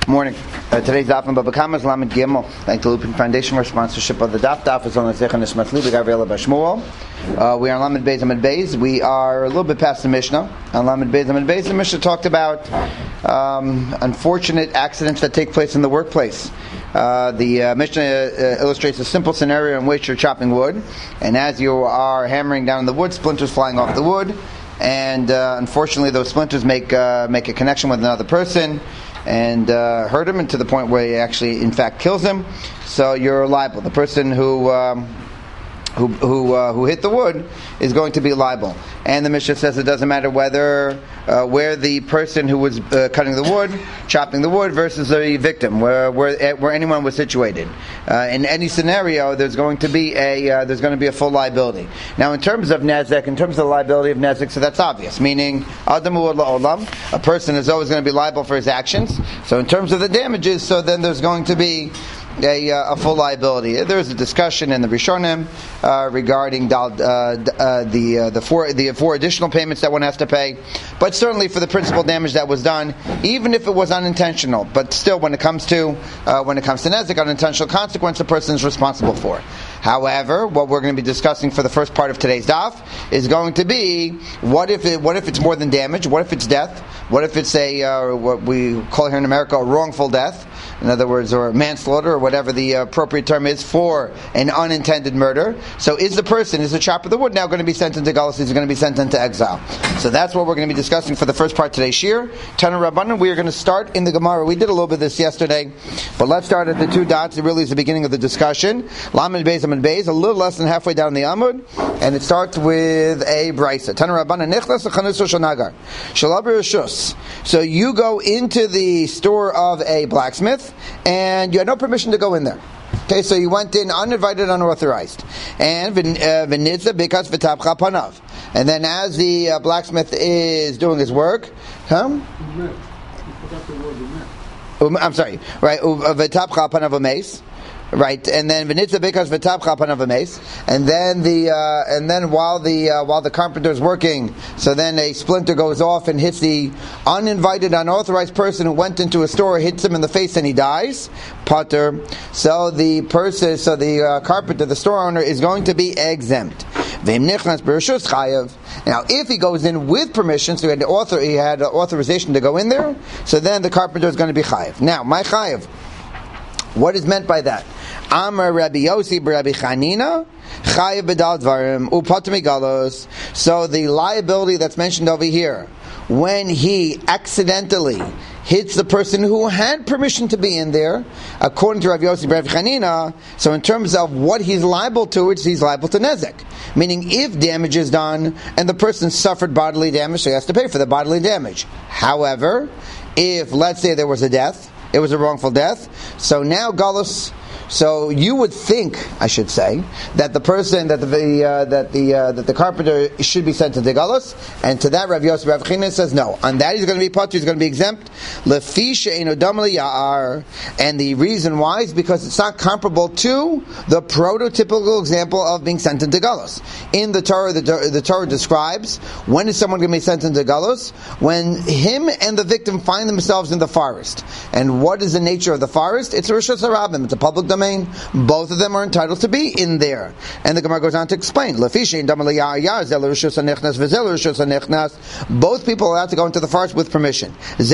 Morning. Today's daf on Baba Kama is Lamed Gimel. Thank the Lupin Foundation for sponsorship of the daf. Daf is on the Zechon Nishmat Libi Gabriela Bashmuel. We are on Lamed Beis Amid Beis. We are a little bit past the Mishnah. On Lamed Beis Amid Beis, the Mishnah talked about unfortunate accidents that take place in the workplace. The Mishnah illustrates a simple scenario in which you're chopping wood, and as you are hammering down the wood, splinters flying off the wood, and unfortunately those splinters make a connection with another person and hurt him, and to the point where he actually, in fact, kills him. So you're liable. The person who hit the wood is going to be liable. And the Mishnah says it doesn't matter whether where the person who was cutting the wood, chopping the wood, versus the victim, where anyone was situated. In any scenario, there's going to be a full liability. Now, in terms of nezek, in terms of the liability of nezek, so that's obvious. Meaning, adamu la'olam, a person is always going to be liable for his actions. So, in terms of the damages, so then there's going to be a full liability. There is a discussion in the Rishonim regarding the four additional payments that one has to pay, but certainly for the principal damage that was done, even if it was unintentional, but still, when it comes to nezek, unintentional consequence, the person is responsible for. However, what we're going to be discussing for the first part of today's daf is going to be what if it's more than damage? What if it's death? What if it's what we call here in America a wrongful death? In other words, or manslaughter, or whatever the appropriate term is for an unintended murder. So is the chopper of the wood now going to be sent into galus? Is he going to be sent into exile? So that's what we're going to be discussing for the first part of today's shir. Tana Rabbanan, we are going to start in the Gemara. We did a little bit of this yesterday, but let's start at the two dots. It really is the beginning of the discussion. Lamed Beis Amid Beis, a little less than halfway down the Amud, and it starts with a brisa. Tana Rabbanan, Nichlas Chanuso Shanagar, Shalab Rishus. So you go into the store of a blacksmith, and you had no permission to go in there. Okay, so you went in uninvited, unauthorized. And v'nitza bikas v'tapcha panav. And then as the blacksmith is doing his work, I'm sorry, right? V'tapcha panav umeis. Right, and then v'nitza bikas v'tabcha panav umeis, and then while the carpenter is working, so then a splinter goes off and hits the uninvited, unauthorized person who went into a store, hits him in the face, and he dies. Pater. So the carpenter, the store owner, is going to be exempt. Now, if he goes in with permission, so he had authorization to go in there, so then the carpenter is going to be chayav. Now, my chayav. What is meant by that? Amar Rabbi Yossi Rabbi Chanina Chayav B'dal Dvarim Upatim Galos. So the liability that's mentioned over here, when he accidentally hits the person who had permission to be in there, according to Rabbi Yossi Rabbi Chanina, so in terms of what he's liable to, he's liable to nezek. Meaning, if damage is done and the person suffered bodily damage, so he has to pay for the bodily damage. However, if, let's say, there was a death, it was a wrongful death. So now galus. So you would think, I should say, that the person that the carpenter should be sent into galus, and to that Rav Yosef Rav China says no. On that he's going to be patur, he's going to be exempt. Lefi she'eino dama liya'ar, and the reason why is because it's not comparable to the prototypical example of being sent into galus. In the Torah, the Torah describes when is someone going to be sent into galus? When him and the victim find themselves in the forest. And what is the nature of the forest? It's a Rishus Harabim. It's a public domain. Both of them are entitled to be in there. And the Gemara goes on to explain. Both people are allowed to go into the forest with permission.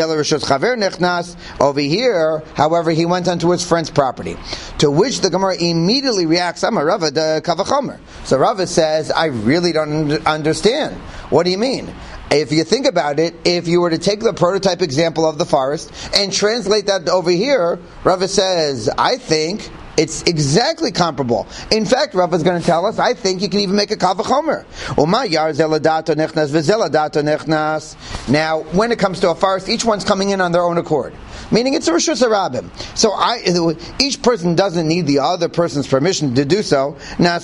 Over here, however, he went onto his friend's property. To which the Gemara immediately reacts, so Rava says, I really don't understand. What do you mean? If you think about it, if you were to take the prototype example of the forest and translate that over here, Rava says, I think it's exactly comparable. In fact, Rava is going to tell us, I think you can even make a kal v'chomer. Now, when it comes to a forest, each one's coming in on their own accord. Meaning it's a Rishus Harabim. So each person doesn't need the other person's permission to do so.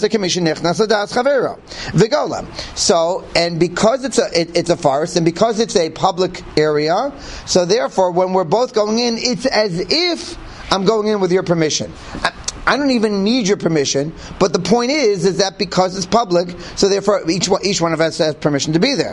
So, and because it's a forest, and because it's a public area, so therefore when we're both going in, it's as if I'm going in with your permission. I don't even need your permission, but the point is that because it's public, so therefore each one of us has permission to be there.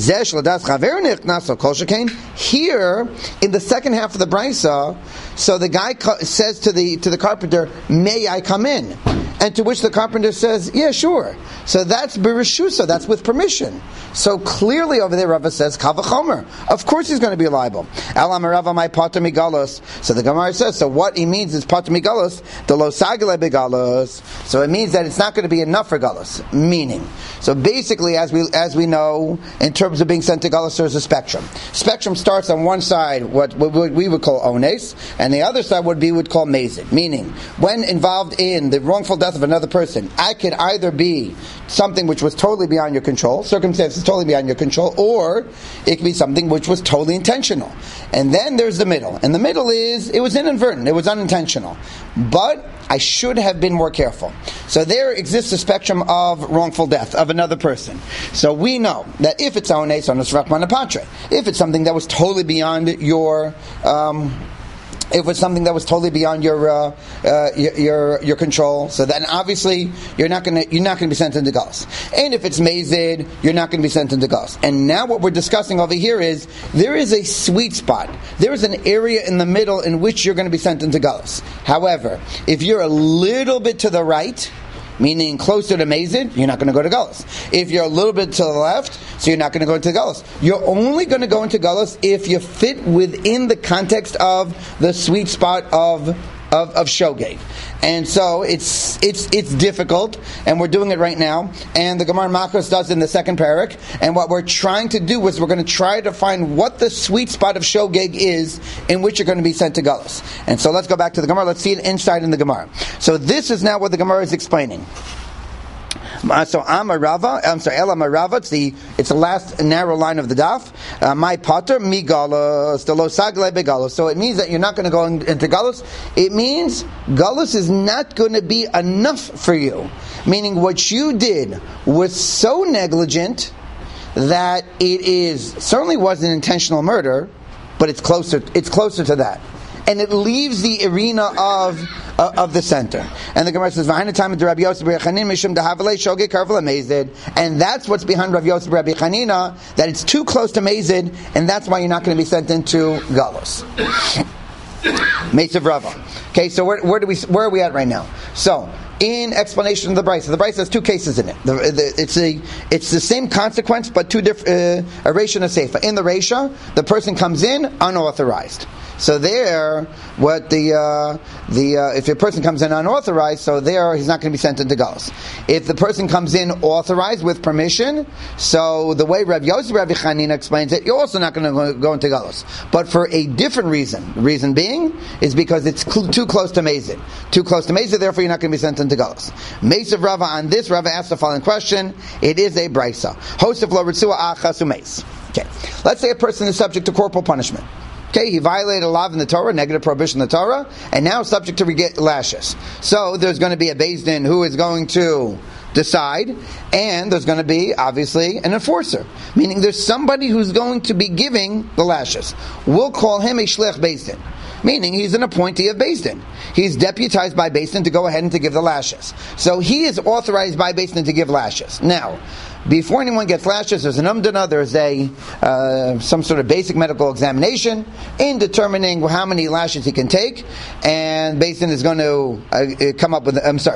Here, in the second half of the brisa, so the guy says to the carpenter, may I come in? And to which the carpenter says, yeah, sure. So that's b'reshusa, that's with permission. So clearly over there Rava says, kal v'chomer. Of course he's going to be liable. Elam Rava my pater migalos. So the Gemara says, so what he means is pater migalos, the lo sagale begalos. So it means that it's not going to be enough for galos. Meaning, so basically, as we know, in terms of being sent to galos, there's a spectrum. Spectrum starts on one side, what we would call ones, and the other side would call mazid. Meaning, when involved in the wrongful death of another person, I could either be something which was totally beyond your control, circumstances totally beyond your control, or it could be something which was totally intentional. And then there's the middle. And the middle is, it was inadvertent, it was unintentional. But I should have been more careful. So there exists a spectrum of wrongful death of another person. So we know that if it's ones, if it's something that was totally beyond your if it's something that was totally beyond your control, so then obviously you're not going to be sent into galus. And if it's mazid, you're not going to be sent into galus. And now what we're discussing over here is there is a sweet spot. There is an area in the middle in which you're going to be sent into galus. However, if you're a little bit to the right, meaning closer to mazid, you're not going to go to galus. If you're a little bit to the left, so you're not going to go into galus. You're only going to go into galus if you fit within the context of the sweet spot of shogeg. And so it's difficult, and we're doing it right now. And the Gemara Makos does in the second parak. And what we're trying to do is we're going to try to find what the sweet spot of shogeg is in which you're going to be sent to galus. And so let's go back to the Gemara. Let's see it inside in the Gemara. So this is now what the Gemara is explaining. So Elam Rava, it's the last narrow line of the daf. My pater mi galus, the lo sagle begalus. So it means that you're not going to go into galus. It means galus is not going to be enough for you. Meaning what you did was so negligent that it certainly wasn't intentional murder, but it's closer to that. And it leaves the arena of the center. And the Gemara says, and that's what's behind Rav Yosef Rabbi Chanina, that it's too close to Mazid, and that's why you're not going to be sent into Galus. Mesav Rava. Okay, so where are we at right now? So, in explanation of the Brisa has two cases in it. It's the same consequence, but two different a Reisha and a Seifa. In the Reisha, the person comes in unauthorized. So there, if a person comes in unauthorized, so there he's not going to be sent into galus. If the person comes in authorized with permission, so the way Rav Yosef Rabbi Chanina explains it, you're also not going to go into galus, but for a different reason. The reason being is because it's too close to Mazid. Too close to Mazid, therefore you're not going to be sent into galus. Mesav Rava on this, Rava asked the following question. It is a brisa. Hosef lo ritzua achas umeis. Okay, let's say a person is subject to corporal punishment. Okay, he violated a law in the Torah, negative prohibition in the Torah, and now subject to get lashes. So there's going to be a Beis Din who is going to decide, and there's going to be, obviously, an enforcer. Meaning there's somebody who's going to be giving the lashes. We'll call him a Shlech Beis Din. Meaning he's an appointee of Beis Din. He's deputized by Beis Din to go ahead and to give the lashes. So he is authorized by Beis Din to give lashes. Now, before anyone gets lashes, there's an umdana, there's some sort of basic medical examination in determining how many lashes he can take, and Beis Din is going to come up with.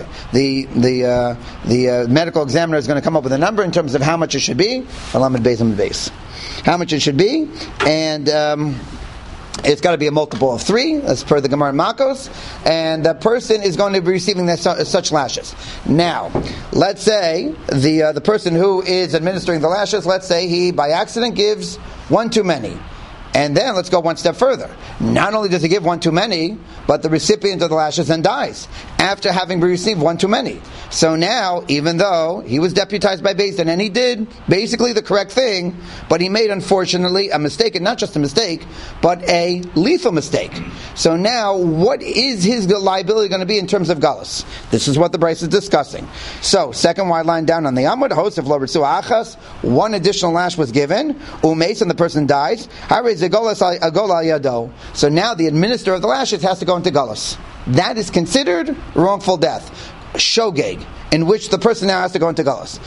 The medical examiner is going to come up with a number in terms of how much it should be. How much it should be, and. It's got to be a multiple of 3, as per the Gemara Makos, and the person is going to be receiving such lashes. Now, let's say the person who is administering the lashes, let's say he by accident gives one too many. And then let's go one step further. Not only does he give one too many, but the recipient of the lashes then dies after having received one too many. So now, even though he was deputized by Beis Din and he did basically the correct thing, but he made, unfortunately, a mistake, and not just a mistake, but a lethal mistake. So now, what is his liability going to be in terms of galus? This is what the Brisa is discussing. So, second wide line down on the Amud, host of lo ritzua achas, one additional lash was given, umeis, and the person dies. So now the administrator of the lashes has to go into galus. that is considered wrongful death. Shogeg, in which the person now has to go into galus.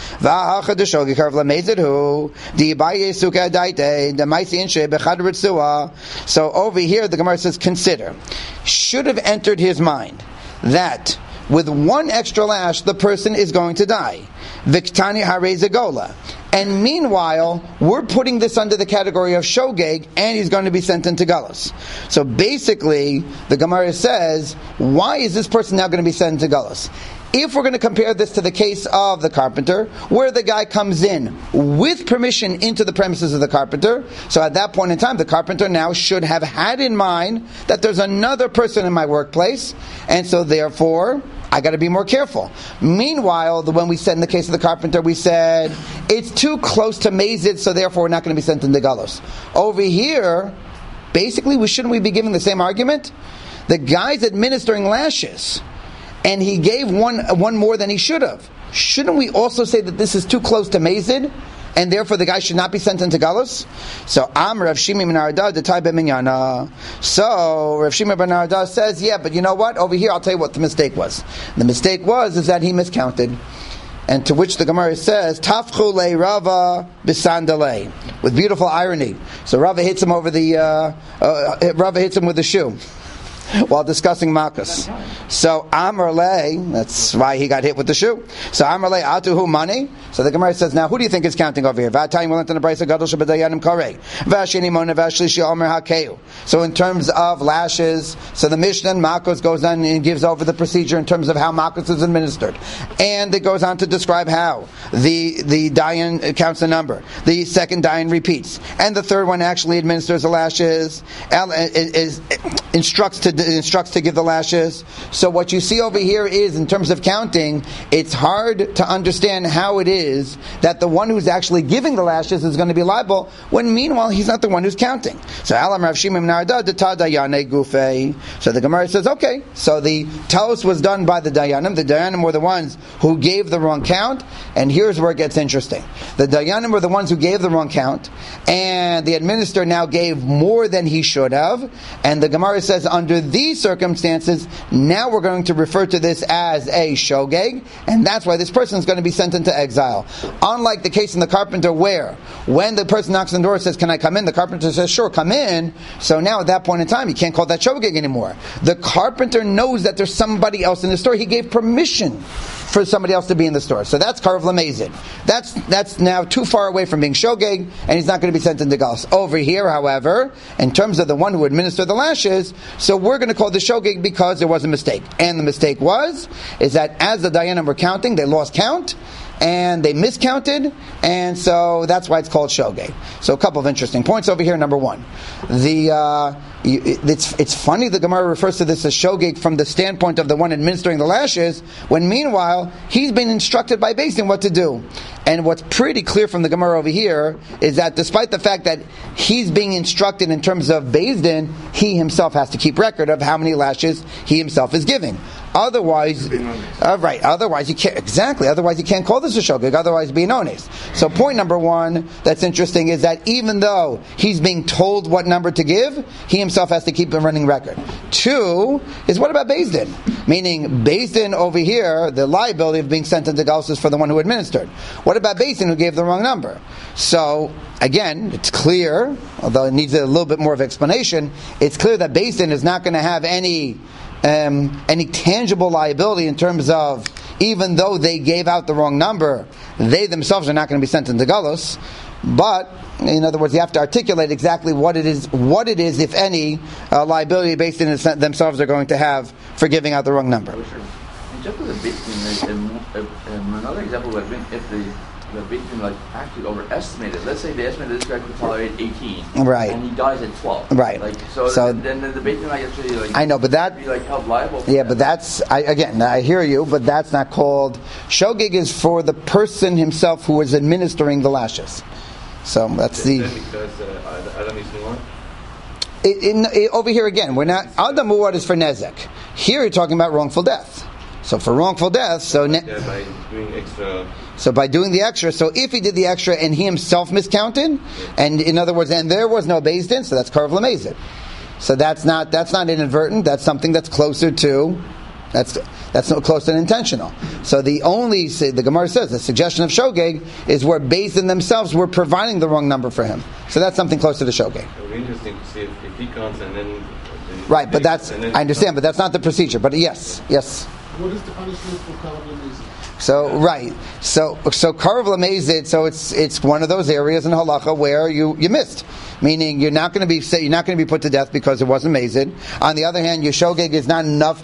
So over here the Gemara says, consider. Should have entered his mind that with one extra lash the person is going to die. Viktani Harezagola. And meanwhile, we're putting this under the category of shogeg, and he's going to be sent into galus. So basically, the Gemara says, why is this person now going to be sent into galus? If we're going to compare this to the case of the carpenter, where the guy comes in with permission into the premises of the carpenter, so at that point in time, the carpenter now should have had in mind that there's another person in my workplace, and so therefore, I got to be more careful. Meanwhile, when we said in the case of the carpenter, we said, it's too close to mazid, so therefore we're not going to be sent into galus. Over here, basically, shouldn't we be giving the same argument? The guy's administering lashes, and he gave one more than he should have. Shouldn't we also say that this is too close to mazid, and therefore the guy should not be sent into galus? So Am Rav Shimi ben Arda detay b'minyana. So Rav Shimi ben Arda says, yeah, but you know what? Over here, I'll tell you what the mistake was. The mistake is that he miscounted. And to which the Gemara says, Tafchu le Rava b'sandalei, with beautiful irony. So Rava hits him with the shoe while discussing Malkus. So Amar Le, that's why he got hit with the shoe. So Amar Le atuhu money. So the Gemara says, now who do you think is counting over here? So in terms of lashes, so the Mishnah Malkus goes on and gives over the procedure in terms of how Malkus is administered. And it goes on to describe how the Dayan counts the number. The second Dayan repeats. And the third one actually administers the lashes, instructs to give the lashes. So what you see over here is, in terms of counting, it's hard to understand how it is that the one who's actually giving the lashes is going to be liable, when meanwhile he's not the one who's counting. So Alam Rav Shimon Narda Deta Dayane Gufei. So the Gemara says, okay, so the Taos was done by the Dayanim. The Dayanim were the ones who gave the wrong count, and here's where it gets interesting. The Dayanim were the ones who gave the wrong count, and the administrator now gave more than he should have, and the Gemara says, under these circumstances, now we're going to refer to this as a shogeg, and that's why this person is going to be sent into exile. Unlike the case in the carpenter, where when the person knocks on the door and says, can I come in? The carpenter says, sure, come in. So now at that point in time, you can't call that shogeg anymore. The carpenter knows that there's somebody else in the store. He gave permission for somebody else to be in the store. So that's Karv Lamezid. That's now too far away from being shogeg, and he's not going to be sent into galus. Over here, however, in terms of the one who administered the lashes, so we're going to call the shogeg because there was a mistake. And the mistake is that as the Dayanim were counting, they lost count, and they miscounted, and so that's why it's called shogeg. So a couple of interesting points over here. Number one, it's funny the Gemara refers to this as shogeg from the standpoint of the one administering the lashes, when meanwhile he's been instructed by Beis Din what to do. And what's pretty clear from the Gemara over here is that despite the fact that he's being instructed in terms of Beis Din, he himself has to keep record of how many lashes he himself is giving. Otherwise, Otherwise you can't. Exactly. Otherwise you can't call this a shogeg. Otherwise, be honest. So point number one that's interesting is that even though he's being told what number to give, he himself has to keep a running record. Two is, what about Beis Din? Meaning Beis Din over here, the liability of being sent into galus is for the one who administered. What about Beis Din who gave the wrong number? So again, it's clear, although it needs a little bit more of explanation. It's clear that Beis Din is not going to have any tangible liability in terms of, even though they gave out the wrong number, they themselves are not going to be sent into galus. But in other words, you have to articulate exactly what it is, if any, liability based in themselves are going to have for giving out the wrong number. Oh, sure. And just with the Beis Din, another example would have been if the Beis Din actually overestimated. Let's say they estimated this guy could tolerate 18, right, and he dies at 12, right. So then the Beis Din actually I know, but that be held liable. Yeah, but that's I hear you, but that's not called shogeg. Is for the person himself who is administering the lashes. So that's because Adam is more. Over here again, we're not Adam Muad is for nezek. Here you're talking about wrongful death. So for wrongful death, by doing extra. So by doing the extra, so if he did the extra and he himself miscounted, and in other words, and there was no Beis Din, so that's Karv Lamezid. So that's not inadvertent. That's something that's closer to. That's no close to intentional. So the Gemara says the suggestion of shogeg is where based in themselves were providing the wrong number for him. So that's something closer to shogeg. It would be interesting to see if he counts and then. Right, but I understand, but that's not the procedure. But yes. What is the punishment for Karav Lamezid? So Karav Lamezid. So it's one of those areas in halacha where you missed. Meaning you're not going to be put to death because it wasn't mazid. On the other hand, your shogeg is not enough.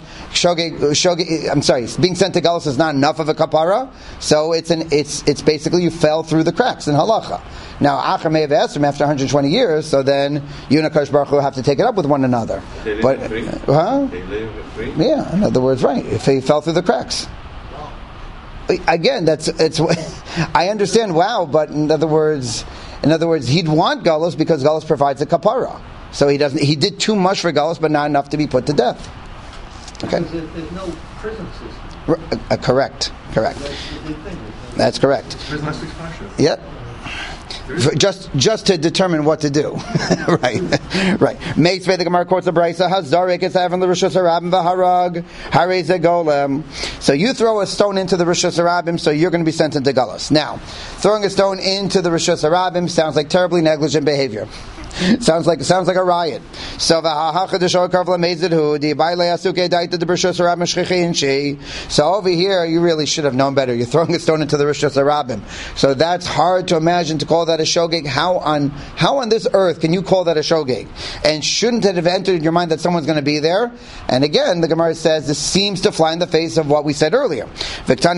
Being sent to galus is not enough of a kapara. So it's basically you fell through the cracks in halacha. Now Achar may have asked him after 120 years, so then you and Akash Baruch Hu have to take it up with one another. They live free? Yeah, in other words, right. If he fell through the cracks. Again, I understand. Wow, but in other words, he'd want galus because galus provides a kapara. So he doesn't. He did too much for galus, but not enough to be put to death. Okay. Because there's no prison system. Correct. That's the big thing. That's correct. There's less exposure. Yep. Just to determine what to do, right? Meitzvei, the Gemara quotes the Brisa, Hazarik is having the Rishus Harabim v'Harag Harei ze golem. So you throw a stone into the Rishus Harabim, so you're going to be sent into galus. Now, throwing a stone into the Rishus Harabim sounds like terribly negligent behavior. Sounds like a riot. So over here, you really should have known better. You're throwing a stone into the Rishus Harabim. So that's hard to imagine to call that a shogeg. How on this earth can you call that a shogeg? And shouldn't it have entered in your mind that someone's going to be there? And again, the Gemara says this seems to fly in the face of what we said earlier. So the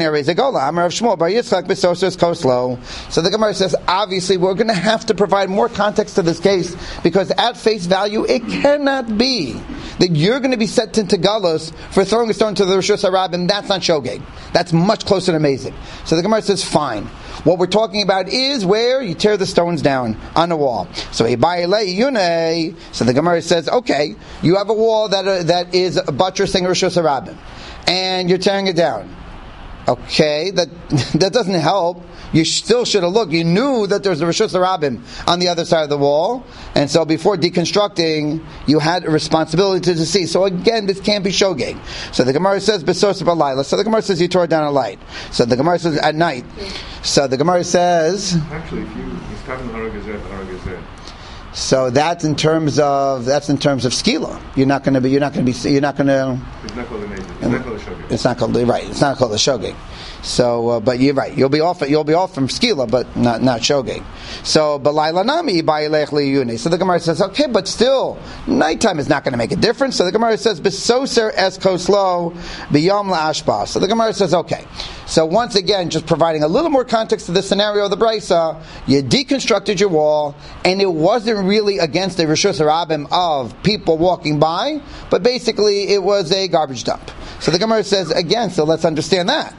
Gemara says, obviously, we're going to have to provide more context to this case, because at face value, it cannot be that you're going to be sent into galus for throwing a stone to the Rishus Harabim. That's not shogeg. That's much closer to mazid. So the Gemara says, fine. What we're talking about is where you tear the stones down on the wall. So the Gemara says, okay, you have a wall that is buttressing Rishus Harabim, and you're tearing it down. Okay, that doesn't help. You still should have looked. You knew that there's a Rishus Harabim on the other side of the wall, and so before deconstructing, you had a responsibility to see. So again, this can't be shogeg. So the Gemara says besos b'layla. So the Gemara says you tore it down at light. So the Gemara says at night. So the Gemara says actually, if you start in Haragazet. So that's in terms of skila. You're not going to. It's not called a mazid. It's not called a shogeg. It's not called It's not called a shogeg. So, but you're right. You'll be off from skila, but not shogeg. So, b'layla nami ba'ilech liyuni. So the Gemara says, okay, but still, nighttime is not going to make a difference. So the Gemara says, b'soser es koslo b'yom la'ashba. So the Gemara says, okay. So once again, just providing a little more context to the scenario of the Brisa, you deconstructed your wall, and it wasn't really against the Rishus Harabim of people walking by, but basically it was a garbage dump. So the Gemara says again, so let's understand that.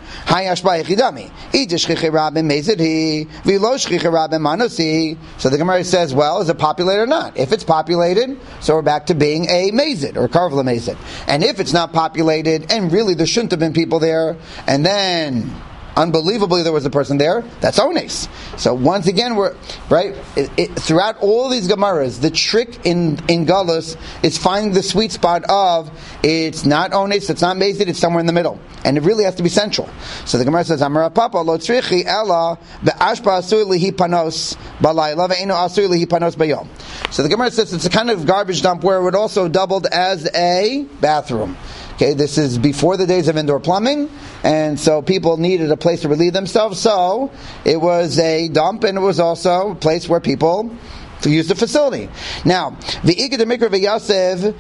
So the Gemara says, well, is it populated or not? If it's populated, so we're back to being a mazid or Karav Lamezid. And if it's not populated, and really there shouldn't have been people there, and then unbelievably there was a person there, that's ones. So once again, we're right throughout all these Gemaras, the trick in galus is finding the sweet spot of it's not ones, it's not mazid, it's somewhere in the middle, and it really has to be central. So the Gemara says, Amar Papa lo tzrichi ela be'ashpa asur lihi panos balayla ve'eno asur lihi panos bayom. So the Gemara says it's a kind of garbage dump where it would also doubled as a bathroom. Okay, this is before the days of indoor plumbing, and so people needed a place to relieve themselves, so it was a dump, and it was also a place where people used the facility. Now, the Ikad Mikra v'Yasev,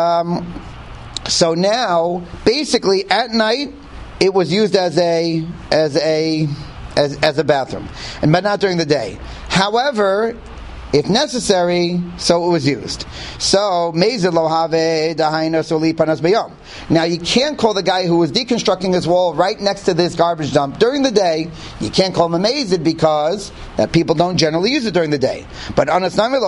so now, basically, at night, it was used as a bathroom, but not during the day. However, if necessary, so it was used. So, now you can't call the guy who was deconstructing his wall right next to this garbage dump during the day, you can't call him a mazid because that people don't generally use it during the day. But on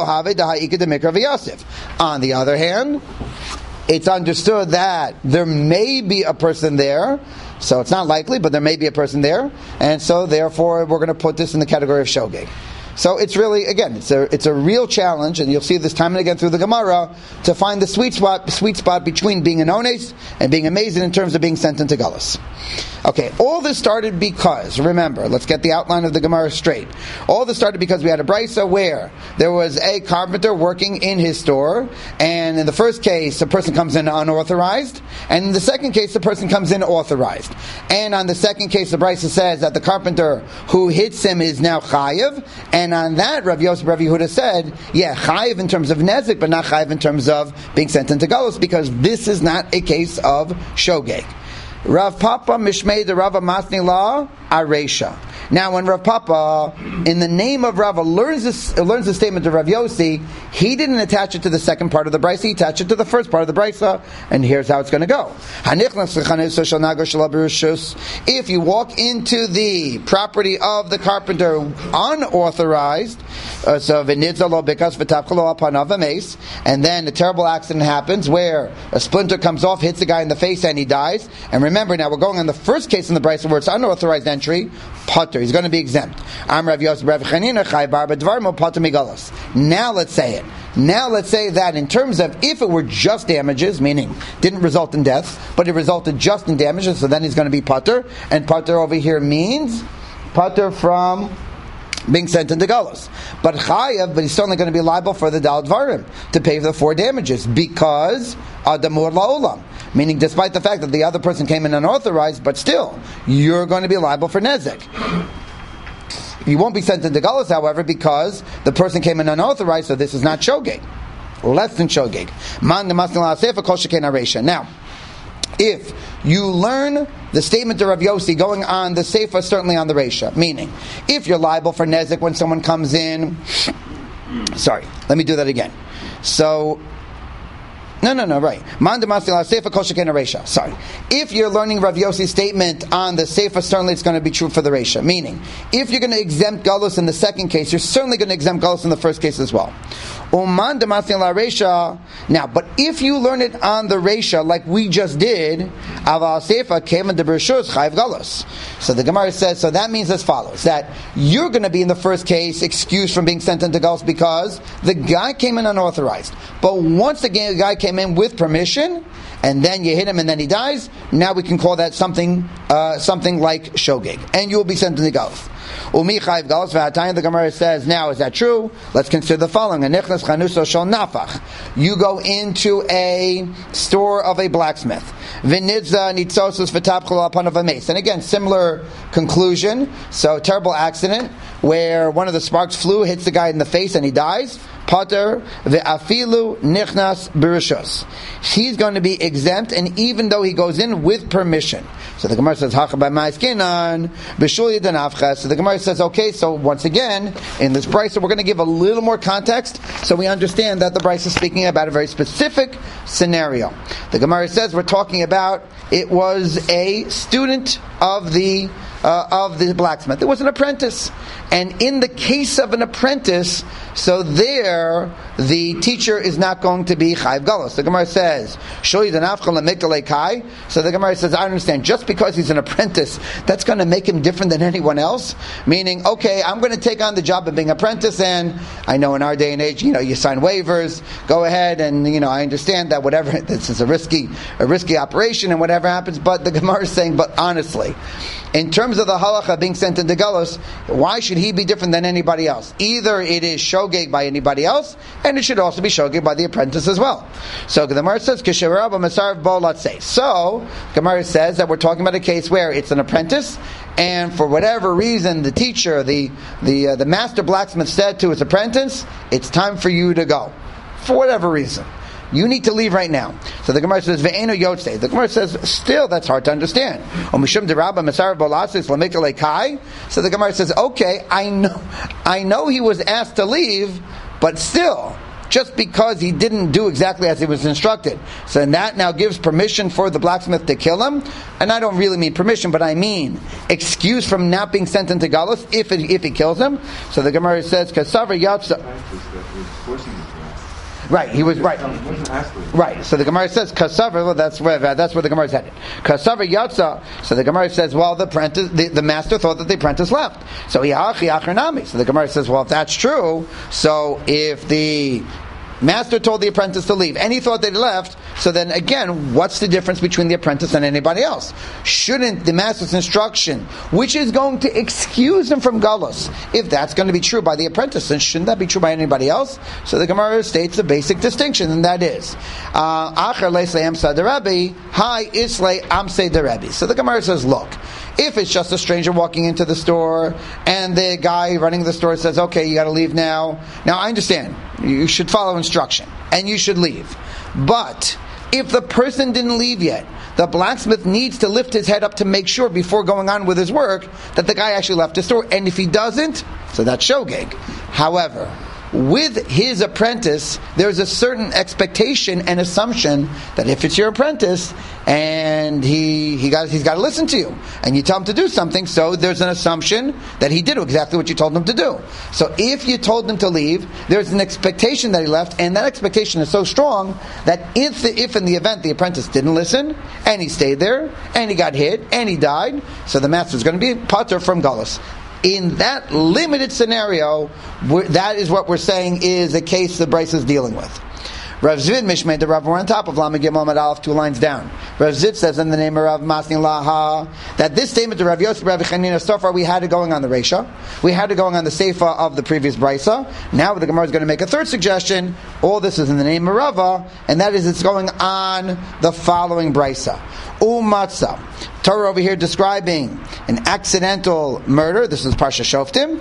the other hand, it's understood that there may be a person there, so it's not likely, but there may be a person there, and so therefore we're going to put this in the category of shogeg. So it's really, again, it's a real challenge, and you'll see this time and again through the Gemara, to find the sweet spot between being an ones and being amazing in terms of being sent into Galus. Okay, all this started because, remember, let's get the outline of the Gemara straight. All this started because we had a brisa where there was a carpenter working in his store, and in the first case, a person comes in unauthorized, and in the second case, the person comes in authorized. And on the second case, the brisa says that the carpenter who hits him is now chayiv, and on that, Rav Yosef, Rav Yehuda said, yeah, chayiv in terms of nezik, but not chayiv in terms of being sent into Galus, because this is not a case of shogeg. Rav Papa Mishmei the Rava Masni La Aresha. Now, when Rav Papa, in the name of Rava, learns the statement of Rav Yossi, he didn't attach it to the second part of the brisa, he attached it to the first part of the brisa, and here's how it's going to go. If you walk into the property of the carpenter unauthorized, and then a terrible accident happens where a splinter comes off, hits the guy in the face, and he dies. And remember, now we're going on the first case in the brisa where it's unauthorized entry, Potter, he's going to be exempt. Now let's say it. Now let's say that in terms of if it were just damages, meaning didn't result in death, but it resulted just in damages, so then he's going to be Potter. And Potter over here means Potter from being sent into Galus. But Chayav, but he's certainly going to be liable for the Dal Dvarim, to pay for the 4 damages, because Adamur La'olam. Meaning, despite the fact that the other person came in unauthorized, but still, you're going to be liable for Nezek. You won't be sent into Galus, however, because the person came in unauthorized, so this is not Shogeg. Less than Shogeg. Now, if you learn the statement of Rav Yossi going on the Seifa, certainly on the Reisha, meaning, if you're liable for Nezek when someone comes in... Sorry, let me do that again. So... No, right. Sorry. If you're learning Rav Yossi's statement on the Seifa, certainly it's going to be true for the Reisha. Meaning, if you're going to exempt Galus in the second case, you're certainly going to exempt Galus in the first case as well. Now, but if you learn it on the Reisha, like we just did, so the Gemara says, so that means as follows, that you're going to be in the first case excused from being sent into Galus because the guy came in unauthorized. But once the guy came in with permission, and then you hit him and then he dies, now we can call that something like Shogeg. And you will be sent into Galus. The Gemara says, now is that true? Let's consider the following. You go into a store of a blacksmith. And again, similar conclusion. So, terrible accident where one of the sparks flew, hits the guy in the face and he dies. Potter ve'afilu nichnas b'rishos. He's going to be exempt, and even though he goes in with permission. So the Gemara says, so the Gemara says, okay, so once again, in this brisa, we're going to give a little more context, so we understand that the brisa is speaking about a very specific scenario. The Gemara says, we're talking about, it was a student of the blacksmith. It was an apprentice. And in the case of an apprentice, so there, the teacher is not going to be Chayiv Galus. The Gemara says, so the Gemara says, I understand, just because he's an apprentice, that's going to make him different than anyone else? Meaning, okay, I'm going to take on the job of being an apprentice, and I know in our day and age, you sign waivers, go ahead, and, I understand that whatever, this is a risky operation, and whatever happens, but the Gemara is saying, but honestly, in terms of the halacha being sent into Galus, why should he be different than anybody else? Either it is shogeg by anybody else, and it should also be shogeg by the apprentice as well. So the Gemara says, so Gemara says that we're talking about a case where it's an apprentice, and for whatever reason, the teacher, the master blacksmith said to his apprentice, it's time for you to go. For whatever reason. You need to leave right now. So the Gemara says, Ve'enu Yotze. The Gemara says, still, that's hard to understand. So the Gemara says, okay, I know he was asked to leave, but still, just because he didn't do exactly as he was instructed. So that now gives permission for the blacksmith to kill him. And I don't really mean permission, but I mean excuse from not being sent into Galus if he kills him. So the Gemara says, Kasavar Yatsa. Right, he was right. Right, so the Gemara says Kasavar. Well, that's where the Gemara is headed. Kasavar Yatsa. So the Gemara says, well, the master thought that the apprentice left. So Yachi Acharnami. So the Gemara says, well, if that's true, so if the master told the apprentice to leave, and he thought that he left, so then again, what's the difference between the apprentice and anybody else? Shouldn't the master's instruction, which is going to excuse him from galus, if that's going to be true by the apprentice, then shouldn't that be true by anybody else? So the Gemara states the basic distinction, and that is, Acher leisle amsa derebi, hi isle amse derebi. So the Gemara says, look, if it's just a stranger walking into the store, and the guy running the store says, okay, you got to leave now. Now, I understand. You should follow instruction, and you should leave. But if the person didn't leave yet, the blacksmith needs to lift his head up to make sure before going on with his work that the guy actually left the store. And if he doesn't, so that's shogeg. However, with his apprentice, there's a certain expectation and assumption that if it's your apprentice and he's got to listen to you, and you tell him to do something, so there's an assumption that he did exactly what you told him to do. So if you told him to leave, there's an expectation that he left, and that expectation is so strong that if in the event the apprentice didn't listen and he stayed there and he got hit and he died, so the master is going to be patur from galus. In that limited scenario, that is what we're saying is a case the Bryce is dealing with. Rav Zvid Mishmei, the Rav, we're on top of Lamed Gimel Amud Aleph, 2 lines down. Rav Zvid says in the name of Rav Masni Laha that this statement to Rav Yosef, Rav Chanina, so far we had it going on the Reisha, we had it going on the Seifa of the previous Brisa. Now the Gemara is going to make a third suggestion. All this is in the name of Rava, and that is it's going on the following Brisa. Umatzah. Torah over here describing an accidental murder. This is Parsha Shoftim.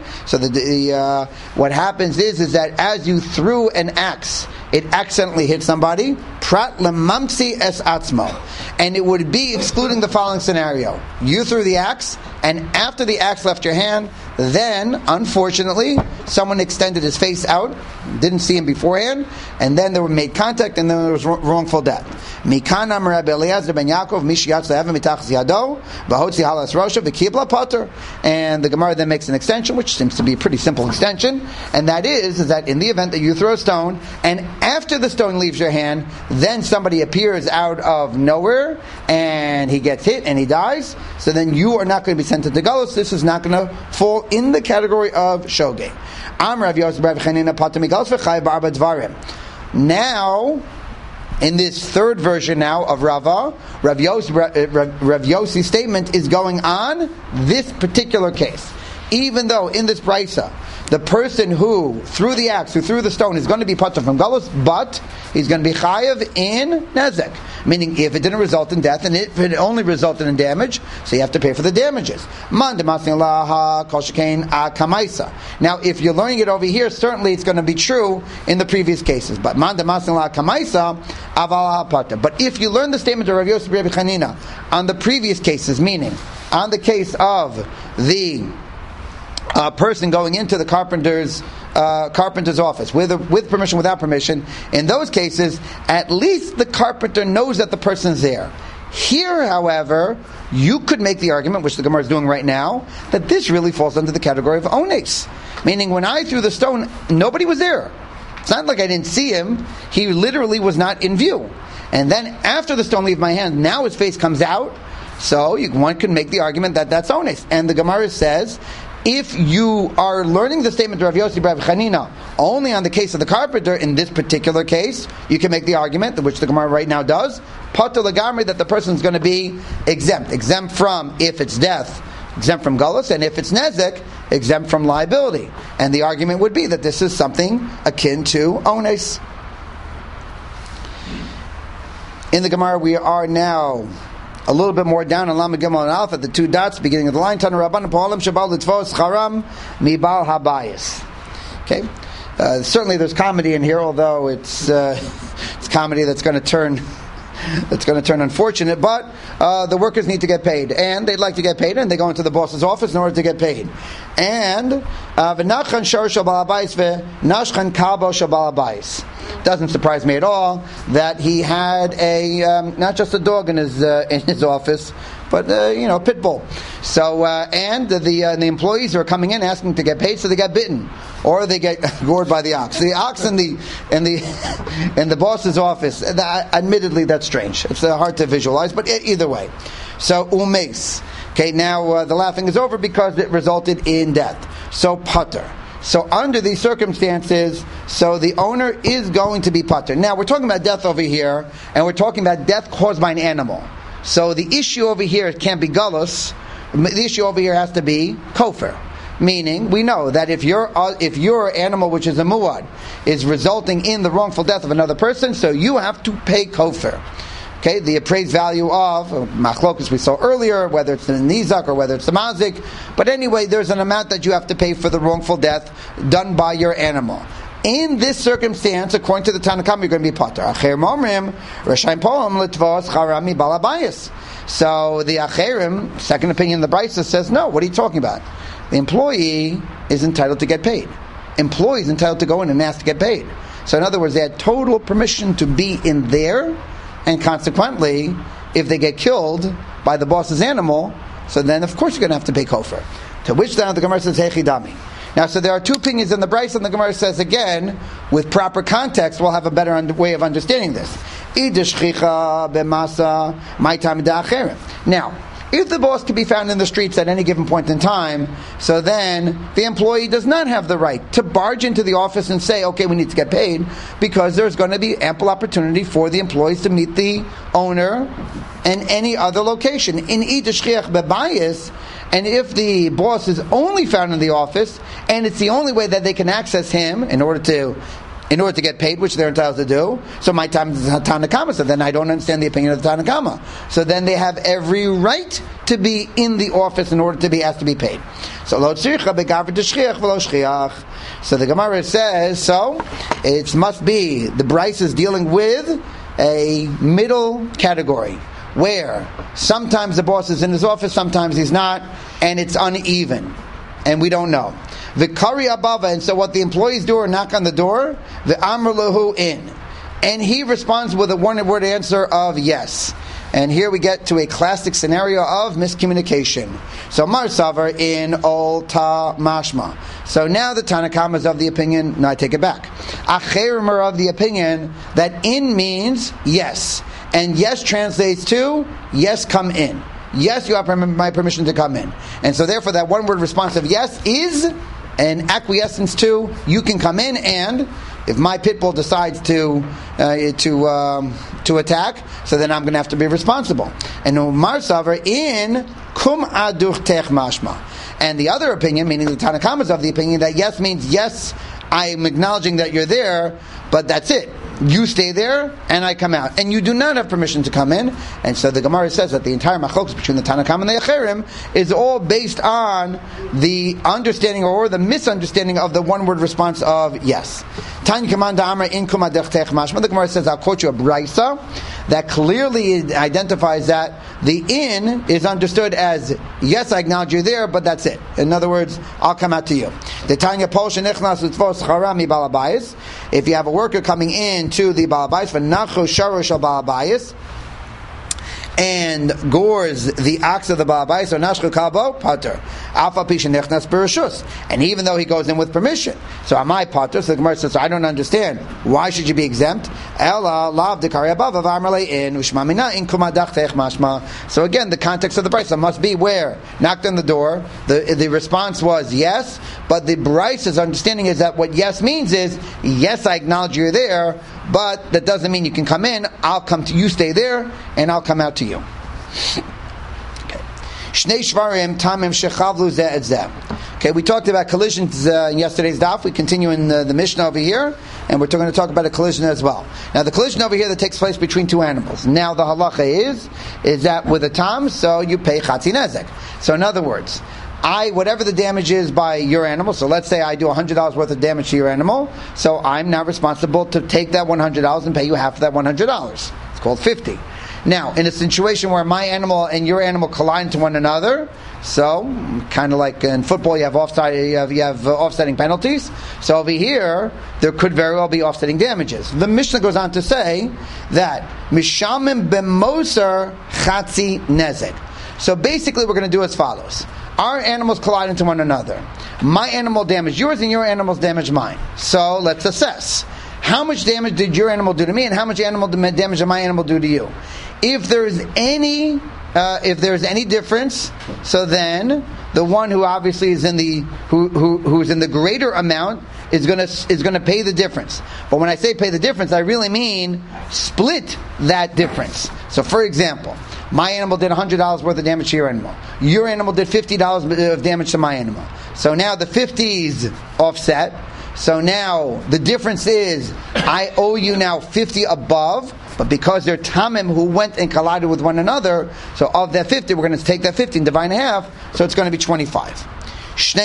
So what happens is that as you threw an axe, it accidentally hit somebody. Prat lemamtsi es atzmo. And it would be excluding the following scenario. You threw the axe, and after the axe left your hand, then, unfortunately, someone extended his face out, didn't see him beforehand, and then they were made contact, and then there was wrongful death. Mikana Rabbi Eliezer ben Yaakov, Mishiyatz le'evan mitachas yado, v'hotzi halas rosha v'kibla pater. And the Gemara then makes an extension, which seems to be a pretty simple extension, and that is that in the event that you throw a stone, and after the stone leaves your hand, then somebody appears out of nowhere, and he gets hit, and he dies, so then you are not going to be sent to the galus. This is not going to fall in the category of shogeg. Now, in this third version now of Rava, Rav Yossi's statement is going on this particular case. Even though in this brisa, the person who threw the axe, who threw the stone, is going to be patur from galus, but he's going to be chayav in nezek. Meaning, if it didn't result in death, and if it only resulted in damage, so you have to pay for the damages. Now, if you're learning it over here, certainly it's going to be true in the previous cases. But but if you learn the statement of Rav Yosef Rabbi Chanina on the previous cases, meaning on the case of the person going into the carpenter's office with permission, without permission, in those cases, at least the carpenter knows that the person's there. Here, however, you could make the argument, which the Gemara is doing right now, that this really falls under the category of ones. Meaning, when I threw the stone, nobody was there. It's not like I didn't see him. He literally was not in view. And then, after the stone leaves my hand, now his face comes out. So, one can make the argument that that's ones. And the Gemara says, if you are learning the statement of Rav Yossi Rav Chanina only on the case of the carpenter, in this particular case, you can make the argument, which the Gemara right now does, patur legamri, that the person is going to be exempt from, if it's death, exempt from galus, and if it's nezek, exempt from liability. And the argument would be that this is something akin to ones. In the Gemara, we are now a little bit more down on Lamed Gimel and Aleph at the 2 dots, beginning of the line. Tanu Rabbanan Po'alim Shabal Litzvos Charam Mibal Habayis. Okay, certainly there's comedy in here, although it's comedy that's going to turn unfortunate. But the workers need to get paid, and they'd like to get paid, and they go into the boss's office in order to get paid. And v'nachan shor shel bal habayis v'nashchan kalbo shel bal habayis. Doesn't surprise me at all that he had a not just a dog in his office, but a pit bull. So and the employees are coming in asking to get paid, so they get bitten or they get gored by the ox. The ox in the boss's office. Admittedly, that's strange. It's hard to visualize, but either way. So umes. Okay, now the laughing is over because it resulted in death. So pater. So under these circumstances, so the owner is going to be pater. Now we're talking about death over here, and we're talking about death caused by an animal. So the issue over here can't be gullus. The issue over here has to be kofar. Meaning, we know that if your animal, which is a muad, is resulting in the wrongful death of another person, so you have to pay kofar. Okay, the appraised value of machlokus we saw earlier, whether it's the nizak or whether it's the mazik. But anyway, there's an amount that you have to pay for the wrongful death done by your animal. In this circumstance, according to the Tanna Kamma, you're going to be pater. Acher momrim reshaim poem litvos charami balabayis. So the acherim, second opinion, the Brisa says no. What are you talking about? The employee is entitled to get paid. Employee is entitled to go in and ask to get paid. So in other words, they had total permission to be in there. And consequently, if they get killed by the boss's animal, so then of course you're going to have to pay kofar. To which then the Gemara says, Hechidami. Now, so there are two opinions in the Brisa, and the Gemara says again, with proper context, we'll have a better way of understanding this. Now, if the boss can be found in the streets at any given point in time, so then the employee does not have the right to barge into the office and say, okay, we need to get paid, because there's going to be ample opportunity for the employees to meet the owner in any other location. In idishchiach bebayis, and if the boss is only found in the office, and it's the only way that they can access him in order to get paid, which they're entitled to do. So my time is Tanna Kamma, so then I don't understand the opinion of the Tanna Kamma. So then they have every right to be in the office in order to be asked to be paid. So lo tzricha begaver d'shchiach v'lo shchiach. So the Gemara says, so it must be the Bryce is dealing with a middle category where sometimes the boss is in his office, sometimes he's not, and it's uneven, and we don't know. Vikari abava, and so what the employees do are knock on the door, the amr lahu in. And he responds with a one-word answer of yes. And here we get to a classic scenario of miscommunication. So Mar Savar in Ol Ta Mashma. So now the Tanna Kamma is of the opinion, no, I take it back. Acherim are of the opinion that in means yes. And yes translates to yes, come in. Yes, you have my permission to come in. And so therefore that one-word response of yes is an acquiescence to you can come in, and if my pit bull decides to attack, so then I'm going to have to be responsible. And Umar Savar in kum aduch tech mashma. And the other opinion, meaning the Tanna Kamma is of the opinion that yes means yes, I am acknowledging that you're there, but that's it. You stay there, and I come out. And you do not have permission to come in. And so the Gemara says that the entire machlokas between the Tanna Kamma and the Acherim is all based on the understanding or the misunderstanding of the one-word response of yes. Tanya Kamanda Amar in Kumadech Tech Mashma. The Gemara says, I'll quote you a Brisa that clearly identifies that the in is understood as yes, I acknowledge you're there, but that's it. In other words, I'll come out to you. The Tanya Pol Shenichnas Utvos Charami Balabayis. If you have a worker coming in to the Balabayis, for Nacho Sharosh al Balabayis, and gores the ox of the Balabayis, or Nashcho Kalbo, Pater. Alpha Pisha Nechnas Bereshus. And even though he goes in with permission. So am I Pater? So the Gemara says, so I don't understand. Why should you be exempt? Ella lav dekari above of Amarle in Ushmamina in Kumadach Tech Mashma. So again, the context of the Brisa must be where? Knocked on the door. The response was yes, but the Brisa's understanding is that what yes means is, yes, I acknowledge you're there, but that doesn't mean you can come in. I'll come to you, stay there, and I'll come out to you. Okay, we talked about collisions in yesterday's daf. We continue in the Mishnah over here, and we're going to talk about a collision as well. Now, the collision over here that takes place between two animals. Now, the halacha is that with a tam, so you pay chatzi nezek. So, in other words, whatever the damage is by your animal, so let's say I do $100 worth of damage to your animal, so I'm now responsible to take that $100 and pay you half of that $100. It's called 50. Now, in a situation where my animal and your animal collide to one another, So, kind of like in football, you have offsetting penalties. So over here, there could very well be offsetting damages. The Mishnah goes on to say that mishamim b'moser chatzi nezek. So basically, we're going to do as follows: our animals collide into one another. My animal damaged yours, and your animals damaged mine. So let's assess. How much damage did your animal do to me, and how much animal damage did my animal do to you? If there's any difference, so then the one who obviously is in the who's in the greater amount is going to pay the difference. But when I say pay the difference, I really mean split that difference. So, for example, my animal did $100 worth of damage to your animal. Your animal did $50 of damage to my animal. So now the 50s offset. So now the difference is I owe you now 50 above, but because they're tamim who went and collided with one another, so of that 50, we're going to take that 50 and divide in half, so it's going to be 25. If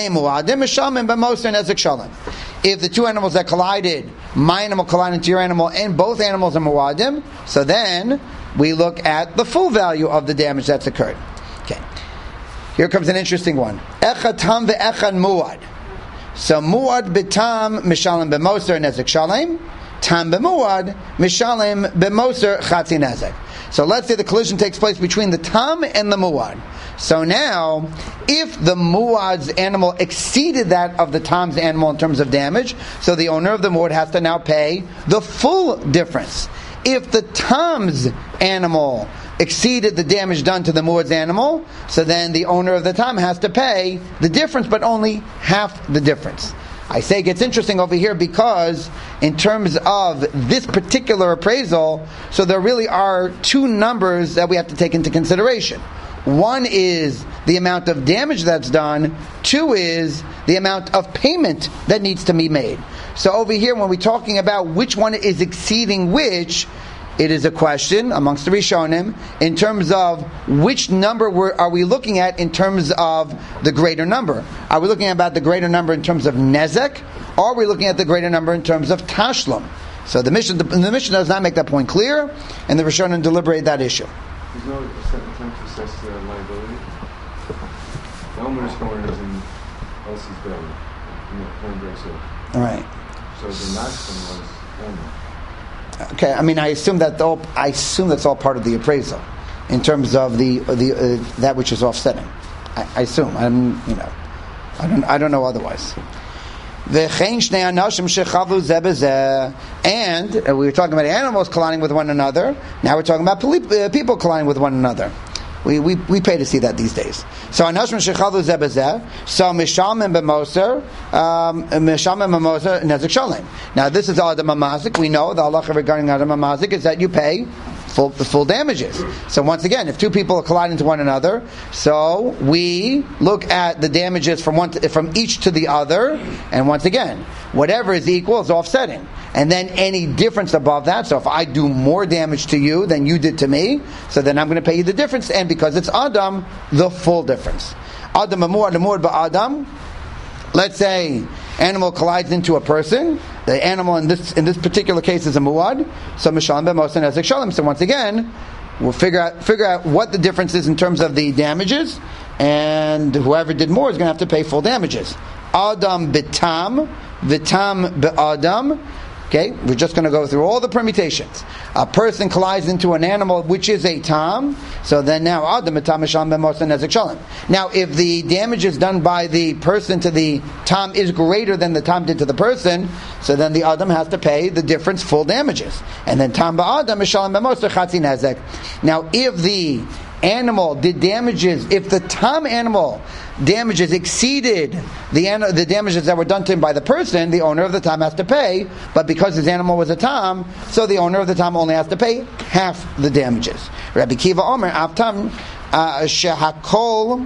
the two animals that collided, my animal collided into your animal, and both animals are muadim, so then we look at the full value of the damage that's occurred. Okay. Here comes an interesting one. Echad tam ve'echad muad. So muad b'tam mishalem b'moser nezek shalem, tam b'muad mishalem b'moser chatzi nezek. So let's say the collision takes place between the tam and the muad. So now, if the muad's animal exceeded that of the tam's animal in terms of damage, so the owner of the muad has to now pay the full difference. If the tam's animal exceeded the damage done to the muad's animal, so then the owner of the tam has to pay the difference, but only half the difference. I say it gets interesting over here because in terms of this particular appraisal, so there really are two numbers that we have to take into consideration. One is the amount of damage that's done. Two is the amount of payment that needs to be made. So over here, when we're talking about which one is exceeding which, it is a question amongst the Rishonim in terms of which number are we looking at in terms of the greater number. Are we looking about the greater number in terms of nezek, or are we looking at the greater number in terms of tashlum? So the Mishnah does not make that point clear, and the Rishonim deliberate that issue. There's no attempt to assess the liability. The owner's corner is in Elsie's belly, All right. So the maximum was owner. Okay, I mean, I assume that's all part of the appraisal, in terms of the that which is offsetting. I assume. I don't know otherwise. And we were talking about animals colliding with one another. Now we're talking about people colliding with one another. We pay to see that these days. So anashim shechalu zebezeh. So mishalmim b'moser, mishalmim b'moser nezek shalem. Now this is adam hamazik. We know the halacha regarding adam hamazik is that you pay full damages. So once again, if two people collide into one another, so we look at the damages from each to the other, and once again, whatever is equal is offsetting. And then any difference above that, so if I do more damage to you than you did to me, so then I'm going to pay you the difference, and because it's Adam, the full difference. Adam amur ba'Adam. Let's say animal collides into a person. The animal in this particular case is a muad. So mishalem b'moser nezek shalem. So once again, we'll figure out what the difference is in terms of the damages, and whoever did more is going to have to pay full damages. Adam b'tam, v'tam b'Adam. Okay, we're just going to go through all the permutations. A person collides into an animal which is a tam, so then now Adam etam mishalem b'moser nezek shalem. Now, if the damage is done by the person to the tam is greater than the tam did to the person, so then the Adam has to pay the difference, full damages, and then tam ba'Adam mishalem b'moser chatzi nezek. Now, if the animal did damages, if the tam animal damages exceeded the damages that were done to him by the person, the owner of the tam has to pay, but because his animal was a tam, so the owner of the tam only has to pay half the damages. Rabbi Kiva Omer, Avtam Shehakol,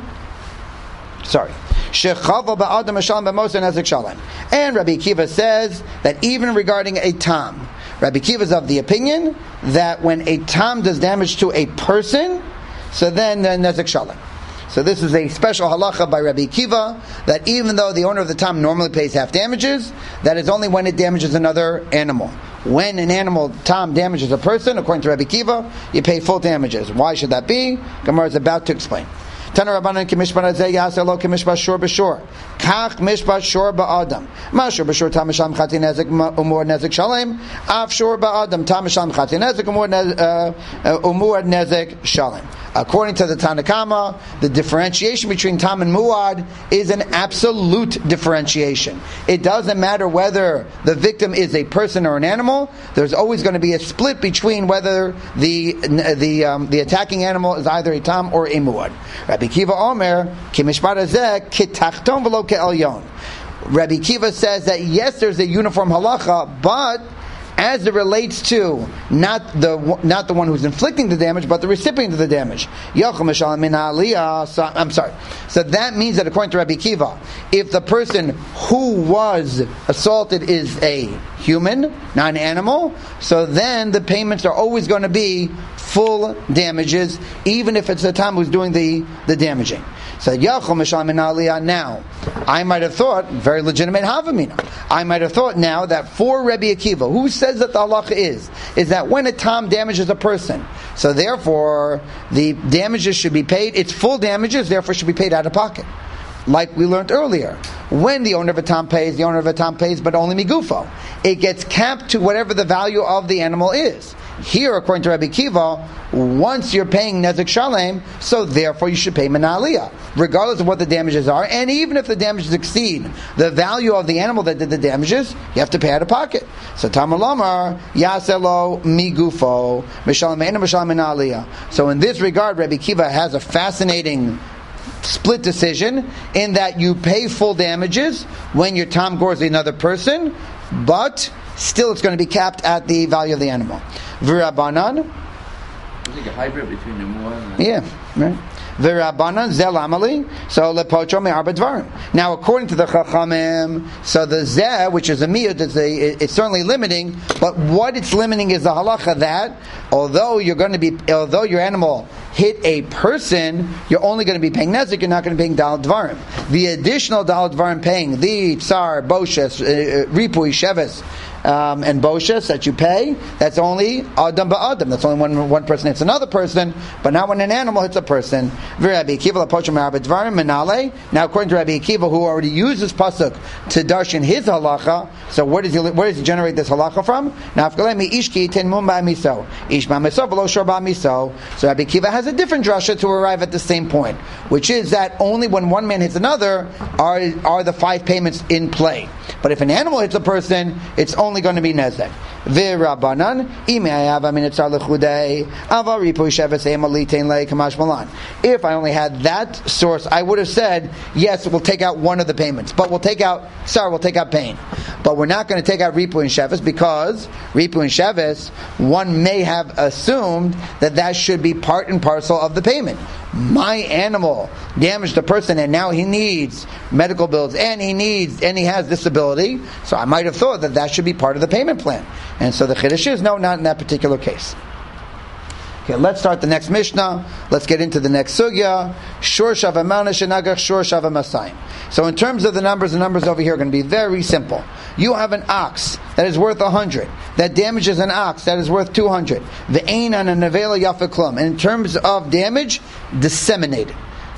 Shechava ba'Adam mishalem b'moser nezek shalem. And Rabbi Kiva says that even regarding a tam, Rabbi Kiva is of the opinion that when a tam does damage to a person, so then nezek shalem. So this is a special halacha by Rabbi Akiva, that even though the owner of the tam normally pays half damages, that is only when it damages another animal. When an animal tam damages a person, according to Rabbi Akiva, you pay full damages. Why should that be? Gemara is about to explain. Tana Rabbanan Kimishpat Zeh Yaseh Lo Kimishpat Shor B'Shor. Kach Mishpat Shor Ba'Adam. Ma Shor B'Shor Tam Mishlam Chati Nezek Umur Nezek Shalem. Av Shor Ba'Adam Tam Mishlam Chati Nezek Umur Nezek Shalem. According to the Tanakama, the differentiation between Tam and Muad is an absolute differentiation. It doesn't matter whether the victim is a person or an animal. There's always going to be a split between whether the attacking animal is either a Tam or a Muad. Rabbi Kiva Omer, Ki Mishpat Hazeh, Ki Tachton V'lo Ke Elyon. Rabbi Kiva says that yes, there's a uniform halacha, but as it relates to not the one who's inflicting the damage, but the recipient of the damage. I'm sorry. So that means that according to Rabbi Kiva, if the person who was assaulted is a human, not an animal, so then the payments are always going to be full damages, even if it's the Tam who's doing the damaging. So now, I might have thought, very legitimate Havamina, I might have thought now that for Rabbi Akiva, who says that the halacha is that when a Tam damages a person, so therefore the damages should be paid, it's full damages, therefore should be paid out of pocket. Like we learned earlier, when the owner of a Tam pays, but only migufo. It gets capped to whatever the value of the animal is. Here, according to Rabbi Kiva, once you're paying Nezek Shalem, so therefore you should pay Menaliyah, regardless of what the damages are, and even if the damages exceed the value of the animal that did the damages, you have to pay out of pocket. So Tamar Lomar, Yaselo Migufo, Mishalem Meina Mishalem Menaliyah. So in this regard, Rabbi Kiva has a fascinating split decision in that you pay full damages when your Tam gores another person, but still it's going to be capped at the value of the animal. V'Rabbanan, it's like a hybrid between the Muad and yeah, right. V'Rabbanan zel amali, so lepocho me'arba dvarim. Now, according to the Chachamim, so the zeh, which is a miyut, it's certainly limiting. But what it's limiting is the halacha that although your animal hit a person, you're only going to be paying nezek. You're not going to be paying dal dvarim. The additional dal dvarim paying the tsar, boshes, ripui, sheves, and boshes that you pay, that's only adam ba'adam. That's only when one person hits another person, but not when an animal hits a person. Now, according to Rabbi Akiva, who already uses pasuk to darshan his halacha, so where does he generate this halacha from? So Rabbi Akiva has a different drasha to arrive at the same point, which is that only when one man hits another are the 5 payments in play. But if an animal hits a person, it's only going to be nezek. V'Rabbanan, if I only had that source, I would have said, yes, we'll take out one of the payments, but we'll take out pain. But we're not going to take out ripu and sheves, because ripu and sheves, one may have assumed that should be part and parcel of the payment. My animal damaged a person, and now he needs medical bills, and he has disability, so I might have thought that should be part of the payment plan. And so the Chiddush is, no, not in that particular case. Okay, let's start the next Mishnah. Let's get into the next Sugya. Shor Shavamana Shenagach Shor Shavamasayim. So in terms of the numbers over here are going to be very simple. You have an ox that is worth 100, that damages an ox that is worth 200. Ve'ein an nevela yafaklum. And in terms of damage, decimated,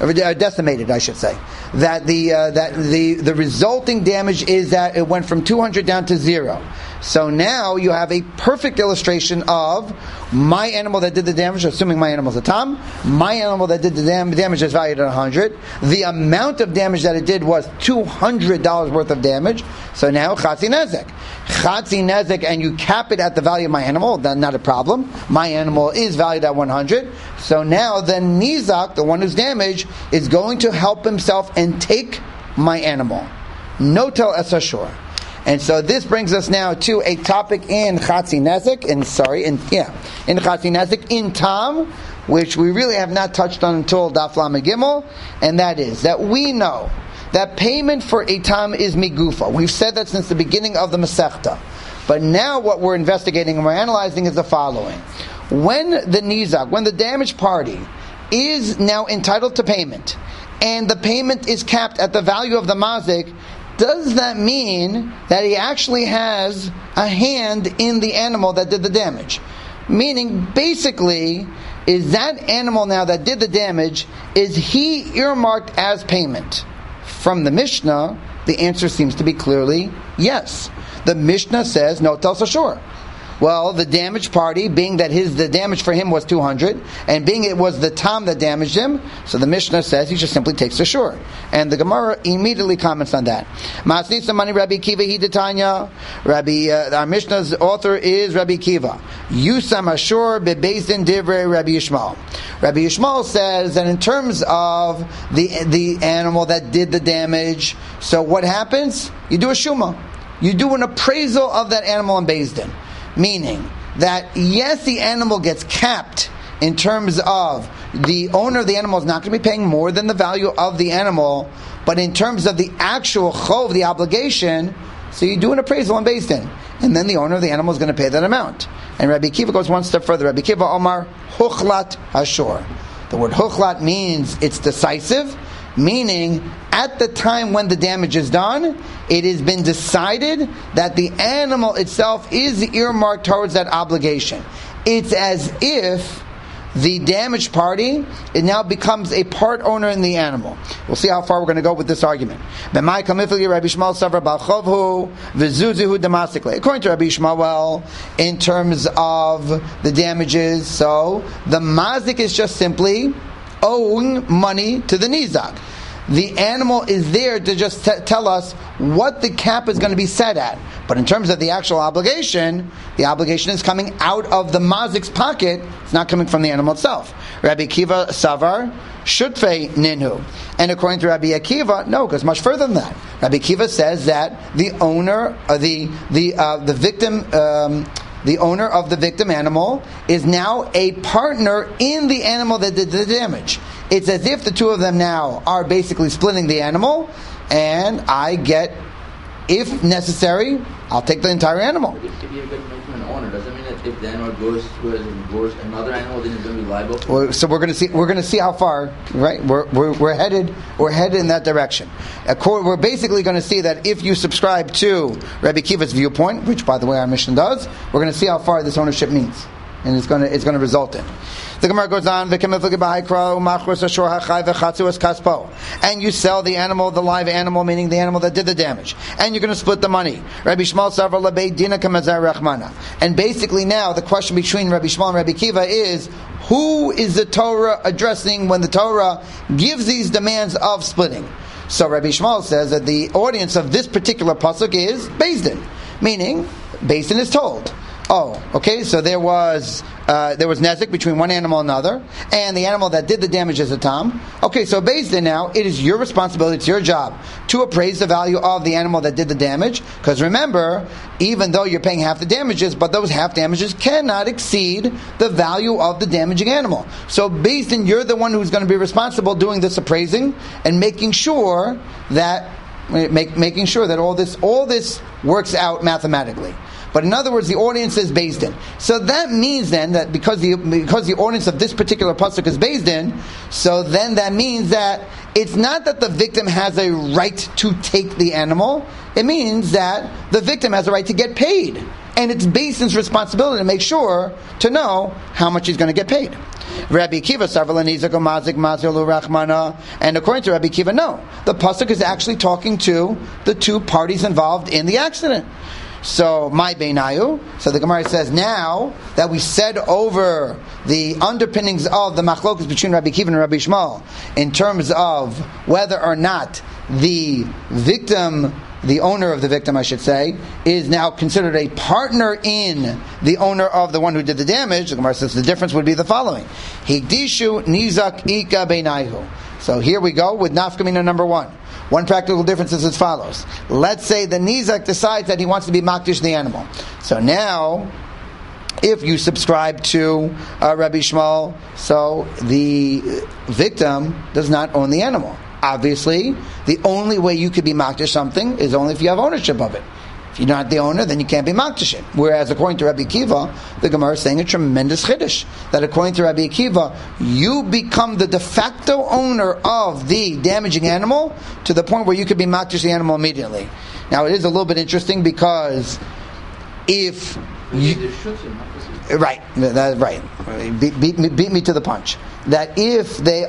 I should say. That the resulting damage is that it went from 200 down to 0. So now you have a perfect illustration of my animal that did the damage, assuming my animal is a Tam. My animal that did the damage is valued at 100. The amount of damage that it did was $200 worth of damage. So now Chatzi Nezek, and you cap it at the value of my animal, then not a problem. My animal is valued at 100. So now the Nizak, the one who's damaged, is going to help himself and take my animal. Notel Esashor. And so this brings us now to a topic in Chatzi Nezek, in Chatzi Nezek, in Tam, which we really have not touched on until Daf Lamed Gimel, and that is that we know that payment for a Tam is migufa. We've said that since the beginning of the Masechta. But now what we're investigating and we're analyzing is the following. When the Nizak, when the damaged party is now entitled to payment, and the payment is capped at the value of the mazik, does that mean that he actually has a hand in the animal that did the damage? Meaning, basically, is that animal now that did the damage, is he earmarked as payment? From the Mishnah, the answer seems to be clearly yes. The Mishnah says, no, tells us sure. Well, the damaged party, being that the damage for him was 200, and being it was the Tom that damaged him, so the Mishnah says he just simply takes the shore. And the Gemara immediately comments on that. Masnisa Mani Rabbi Kiva Hidetanya. Our Mishnah's author is Rabbi Kiva. Yusam Ashur Bebezdin Divrei Rabbi Yishmael. Rabbi Yishmael says that in terms of the animal that did the damage, so what happens? You do a shuma. You do an appraisal of that animal in Bezdin. Meaning that, yes, the animal gets capped in terms of the owner of the animal is not going to be paying more than the value of the animal, but in terms of the actual chov, the obligation, so you do an appraisal on Beis Din, and then the owner of the animal is going to pay that amount. And Rabbi Kiva goes one step further. Rabbi Kiva Omar Huchlat Hashor. The word Huchlat means it's decisive, meaning at the time when the damage is done, it has been decided that the animal itself is earmarked towards that obligation. It's as if the damaged party, it now becomes a part owner in the animal. We'll see how far we're going to go with this argument. According to Rabbi Shmuel, in terms of the damages, so the mazik is just simply owing money to the nizak. The animal is there to just tell us what the cap is going to be set at. But in terms of the actual obligation, the obligation is coming out of the mazik's pocket. It's not coming from the animal itself. Rabbi Akiva Savar, Shutfei Ninhu. And according to Rabbi Akiva, no, it goes much further than that. Rabbi Akiva says that the owner, the victim, the owner of the victim animal is now a partner in the animal that did the damage. It's as if the two of them now are basically splitting the animal, and I get, if necessary, I'll take the entire animal. But if you're going to make him an owner, does that mean that if the animal goes to another animal, then he's going to be liable? So we're going to see how far, right? We're headed in that direction. We're basically going to see that if you subscribe to Rabbi Kiva's viewpoint, which by the way our mission does, we're going to see how far this ownership means, and it's going to result in. The Gemara goes on, and you sell the animal, the live animal, meaning the animal that did the damage, and you're going to split the money. Rabbi Shmuel Savar Labei Dina Kamazar Rachmana. And basically now the question between Rabbi Shmuel and Rabbi Kiva is, who is the Torah addressing when the Torah gives these demands of splitting? So Rabbi Shmuel says that the audience of this particular pasuk is Beis Din, meaning Beis Din is told, oh, okay, so there was nezik between one animal and another, and the animal that did the damage is a tom. Okay, so Beis Din now, it is your responsibility, it's your job to appraise the value of the animal that did the damage, because remember, even though you're paying half the damages, but those half damages cannot exceed the value of the damaging animal. So Beis Din, you're the one who's going to be responsible doing this appraising and making sure that all this works out mathematically. But in other words, the audience is Beis Din. So that means then that because the audience of this particular pasuk is Beis Din, so then that means that it's not that the victim has a right to take the animal. It means that the victim has a right to get paid. And it's Beis Din's responsibility to make sure to know how much he's going to get paid. Rabbi Kiva Rachmana, and according to Rabbi Kiva, no. The pasuk is actually talking to the two parties involved in the accident. So, my beinayu. So the Gemara says, now that we said over the underpinnings of the machlokas between Rabbi Kiva and Rabbi Shmuel in terms of whether or not the victim, the owner of the victim, I should say, is now considered a partner in the owner of the one who did the damage, the Gemara says the difference would be the following. Higdishu nizak ika beinayu. So here we go with nafkamina number 1. One practical difference is as follows. Let's say the nizak decides that he wants to be makdish the animal. So now, if you subscribe to Rabbi Shmuel, so the victim does not own the animal. Obviously, the only way you could be makdish something is only if you have ownership of it. If you're not the owner, then you can't be makdish it. Whereas according to Rabbi Akiva, the Gemara is saying a tremendous chiddush, that according to Rabbi Akiva, you become the de facto owner of the damaging animal to the point where you could be makdish the animal immediately. Now it is a little bit interesting because if you... Right. That's right. Beat me to the punch. That if the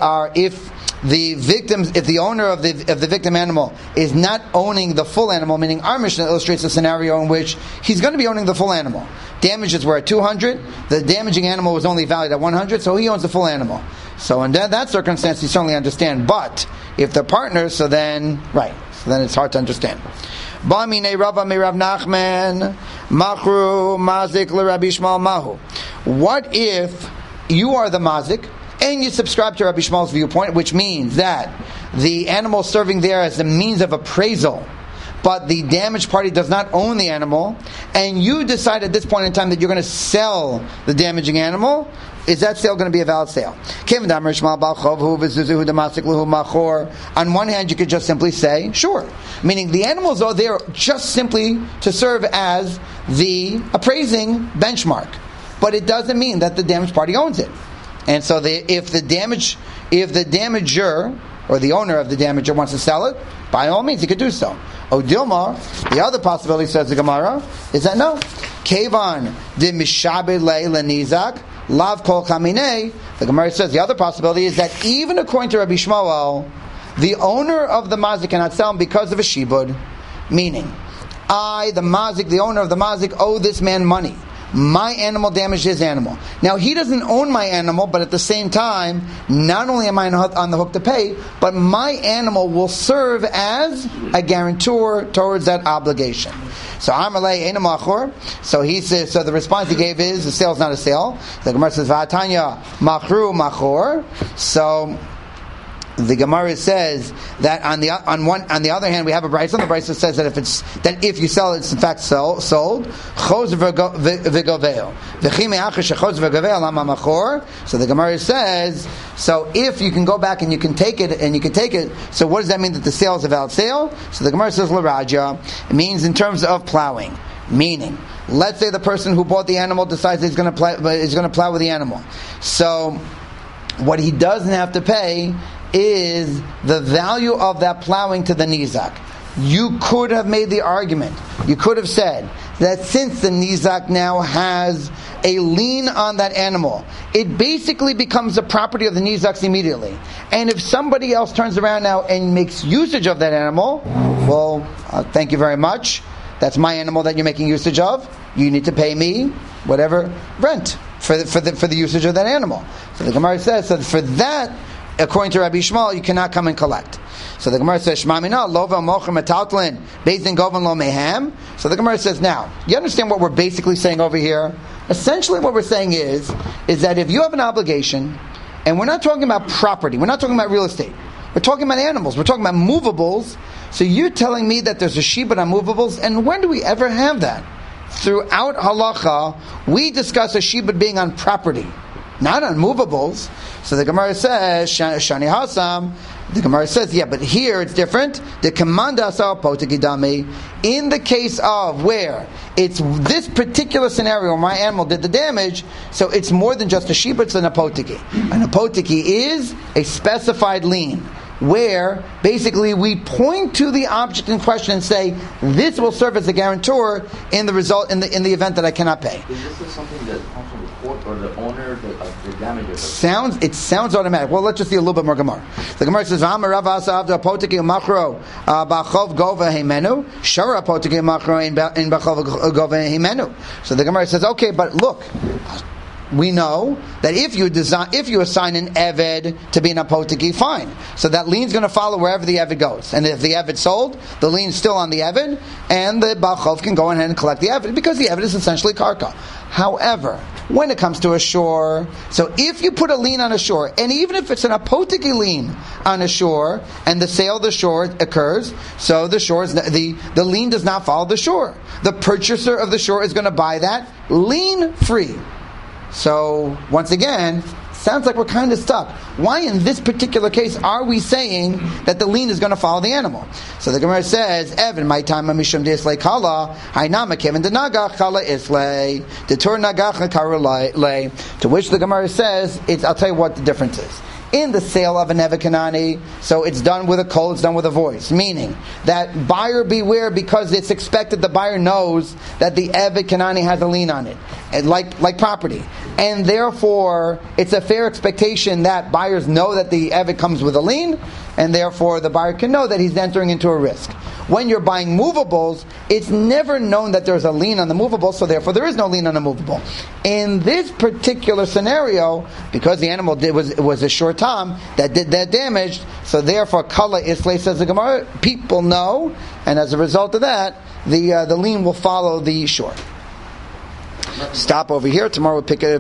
owner of the victim animal is not owning the full animal, meaning our Mishnah illustrates a scenario in which he's going to be owning the full animal. Damages were at 200. The damaging animal was only valued at 100, so he owns the full animal. So in that circumstance, you certainly understand. But if they're partners, so then it's hard to understand. Ba'mine Rava me Rav Nachman machru mazik l'Rabbi Shmuel mahu. What if you are the mazik and you subscribe to Rabbi Shmuel's viewpoint, which means that the animal serving there as a means of appraisal, but the damaged party does not own the animal, and you decide at this point in time that you're going to sell the damaging animal? Is that sale going to be a valid sale? On one hand, you could just simply say, sure. Meaning the animals are there just simply to serve as the appraising benchmark. But it doesn't mean that the damaged party owns it. And so if the damager, or the owner of the damager, wants to sell it, by all means he could do so. Odilma, the other possibility, says the Gemara, is that no. Kevan de mishabe le nizak. Lav kol kamine. The Gemara says the other possibility is that even according to Rabbi Shmuel, the owner of the mazik cannot sell him because of a shibud. Meaning, I, the mazik, the owner of the mazik, owe this man money. My animal damaged his animal. Now he doesn't own my animal, but at the same time, not only am I on the hook to pay, but my animal will serve as a guarantor towards that obligation. So Amalei Einamachor. So he says. So the response he gave is the sale is not a sale. The Gemara says Va'atanya Machru Machor. So the Gemara says that on the other hand we have a brayso. The brayso says that if you sell it, it's in fact sold. Choz v'goveo v'chime acher shechoz v'goveo lama machor. So the Gemara says, so if you can go back and you can take it, so what does that mean that the sale is a valid sale? So the Gemara says l'raja. It means in terms of plowing. Meaning, let's say the person who bought the animal decides he's going to plow with the animal. So what he doesn't have to pay is the value of that plowing to the nizak. You could have made the argument. You could have said that since the nizak now has a lien on that animal, it basically becomes the property of the nizaks immediately. And if somebody else turns around now and makes usage of that animal, well, thank you very much. That's my animal that you're making usage of. You need to pay me whatever rent for the usage of that animal. So the Gemara says, so for that, according to Rabbi Shmuel, you cannot come and collect. So the Gemara says, Shema mina lova mocher metaltlin beis din govan lo meham. So the Gemara says, now, you understand what we're basically saying over here? Essentially what we're saying is that if you have an obligation, and we're not talking about property, we're not talking about real estate, we're talking about animals, we're talking about movables, so you're telling me that there's a shibud on movables, and when do we ever have that? Throughout halacha, we discuss a shibud being on property, not on movables. So the Gemara says, Shani Hasam, the Gemara says, yeah, but here it's different. The Kamanda Asar Potegidami, in the case of where it's this particular scenario where my animal did the damage, so it's more than just a shibud, it's an apoteki. An apoteki is a specified lien, where basically we point to the object in question and say, this will serve as a guarantor in the result in the event that I cannot pay. Is this something that comes from the court or the owner of the damages? It sounds automatic. Well, let's just see a little bit more Gemara. The Gemara says, so the Gemara says, okay, but look, we know that if you assign an eved to be an apoteki, fine. So that lien's going to follow wherever the eved goes. And if the eved sold, the lien's still on the eved, and the bachov can go ahead and collect the eved, because the eved is essentially karka. However, when it comes to a shore, so if you put a lien on a shore, and even if it's an apoteki lien on a shore, and the sale of the shore occurs, so the shore is the lien does not follow the shore. The purchaser of the shore is going to buy that lien free. So, once again, sounds like we're kind of stuck. Why in this particular case are we saying that the lien is going to follow the animal? So the Gemara says, Evan, my time mishum dislay kala, hainama kevin de nagach kala islay, de tur nagach kara lay. To which the Gemara says, I'll tell you what the difference is. in the sale of an Evet Kanani, so it's done with a kol, it's done with a voice. Meaning that buyer beware, because it's expected the buyer knows that the Evet Kanani has a lien on it, and like property. And therefore, it's a fair expectation that buyers know that the Evet comes with a lien, and therefore the buyer can know that he's entering into a risk. When you're buying movables, it's never known that there's a lien on the movable, so therefore there is no lien on the movable. In this particular scenario, because the animal was a short time that did that damage, so therefore kala islay, says the Gemara, people know, and as a result of that, the lien will follow the shore. Stop over here. Tomorrow we'll pick it